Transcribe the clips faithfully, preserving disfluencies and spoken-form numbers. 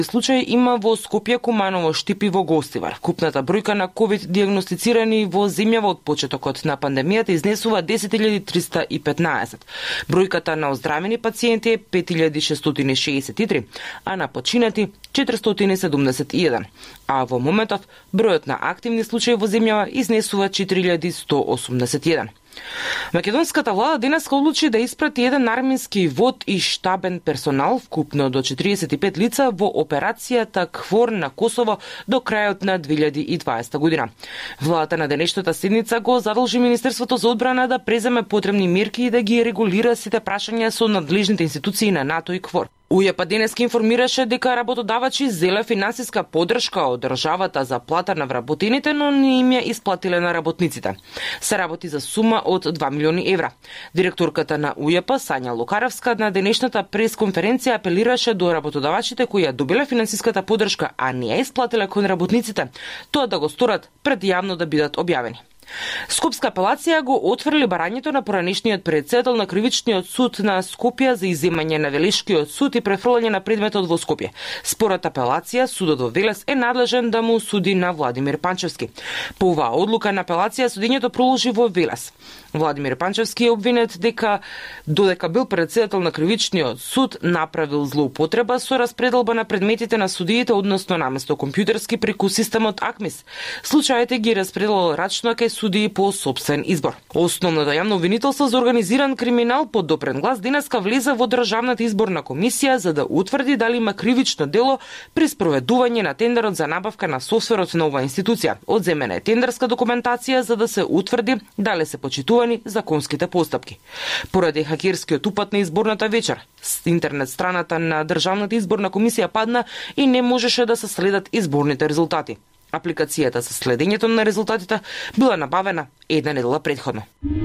Случај има во Скопје, Куманово, Штип и во Гостивар. Купната бројка на ковид дијагностицирани во земјава од почетокот на пандемијата изнесува десет илјади триста и петнаесет. Бројката на оздравени пациенти е пет илјади шестстотини шеесет и три, а на починати четиристотини седумдесет и еден. А во моментов бројот на активни случаи во земјава изнесува четири илјади сто осумдесет и еден. Македонската влада денеска одлучи да испрати еден армински вод и штабен персонал, вкупно до четириесет и пет лица, во операцијата КФОР на Косово до крајот на две илјади и дваесета година. Владата на денешната седница го задолжи Министерството за одбрана да преземе потребни мерки и да ги регулира сите прашања со надлежните институции на НАТО и КФОР. УЈП денеска информираше дека работодавачи зеле финансиска поддршка од државата за плата на вработените, но не им ја исплатиле на работниците. Се работи за сума од два милиони евра. Директорката на УЈП Сања Лукаревска на денешната пресконференција апелираше до работодавачите кои ја добиле финансиската поддршка, а не ја исплатиле кон работниците, тоа да го сторат пред јавно да бидат објавени. Скопска апелација го отфрли барањето на поранешниот председател на Кривичниот суд на Скопје за изземање на Велешкиот суд и префрлање на предметот во Скопје. Според апелација, судот во Велес е надлежен да му суди на Владимир Панчевски. По оваа одлука на апелација судењето продолжи во Велес. Владимир Панчевски е обвинет дека додека бил председател на Кривичниот суд направил злоупотреба со распределба на предметите на судиите, односно наместо компјутерски преку системот АКМИС. Случаите ги распределил рачно кај судии по собствен избор. Основното јавно обвинителство за организиран криминал под допрен глас денеска влезе во Државната изборна комисија за да утврди дали има кривично дело при спроведување на тендерот за набавка на софтверот на оваа институција. Одземена е тендерска документација за да се утврди дали се почитувани законските постапки. Поради хакерскиот упад на изборната вечер, интернет страната на Државната изборна комисија падна и не можеше да се следат изборните резултати. Апликацијата за следењето на резултатите била набавена една недела предходно.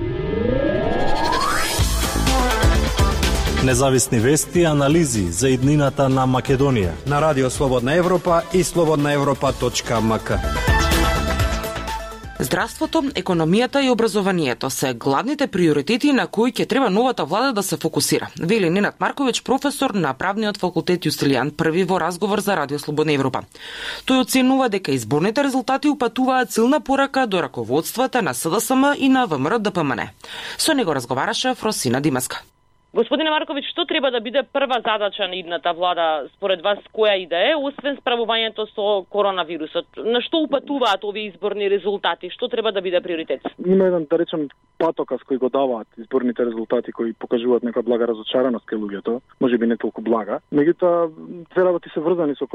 Независни вести и анализи за иднината на Македонија на Радио Слободна Европа и слободна европа точка ем ка. Здравството, економијата и образованието се главните приоритети на кои ќе треба новата влада да се фокусира, вели Ненад Марковиќ, професор на правниот факултет Јустилијан Први во разговор за Радио Слободна Европа. Тој оценува дека изборните резултати упатуваат силна порака до раководствата на С Д С М и на В М Р Д П М Н. Со него разговараше Фросина Димаска. Господине Марковиќ, што треба да биде прва задача на идната влада според вас, која и да е, освен справувањето со коронавирусот? На што упатуваат овие изборни резултати? Што треба да биде приоритет? Има еден, да речем, патокас кој го даваат изборните резултати, кои покажуваат нека блага разочараност кај луѓето, можеби не толку блага. Меѓутоа, две работи се врзани со